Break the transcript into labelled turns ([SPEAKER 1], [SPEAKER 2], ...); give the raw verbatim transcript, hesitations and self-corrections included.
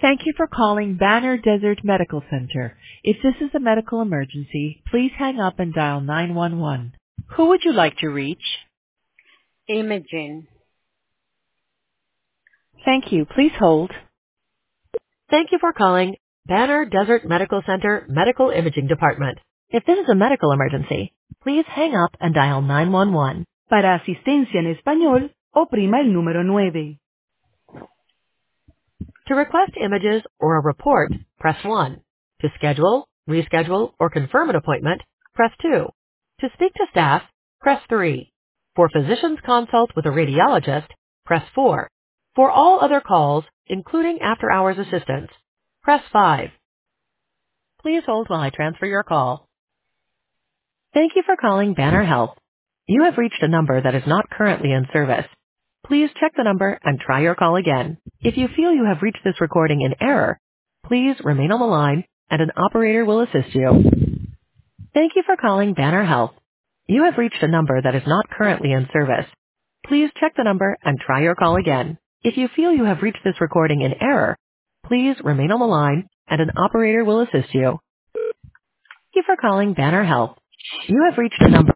[SPEAKER 1] Thank you for calling Banner Desert Medical Center. If this is a medical emergency, please hang up and dial nine one one. Who would you like to reach?
[SPEAKER 2] Imaging.
[SPEAKER 1] Thank you. Please hold.
[SPEAKER 3] Thank you for calling Banner Desert Medical Center Medical Imaging Department. If this is a medical emergency, please hang up and dial nine one one.
[SPEAKER 4] Para asistencia en español, oprima el número nueve.
[SPEAKER 3] To request images or a report, press one. To schedule, reschedule, or confirm an appointment, press two. To speak to staff, press three. For physician's consult with a radiologist, press four. For all other calls, including after-hours assistance, press five. Please hold while I transfer your call. Thank you for calling Banner Health. You have reached a number that is not currently in service. Please check the number and try your call again. If you feel you have reached this recording in error, please remain on the line and an operator will assist you. Thank you for calling Banner Health. You have reached a number that is not currently in service. Please check the number and try your call again. If you feel you have reached this recording in error, please remain on the line and an operator will assist you. Thank you for calling Banner Health. You have reached a number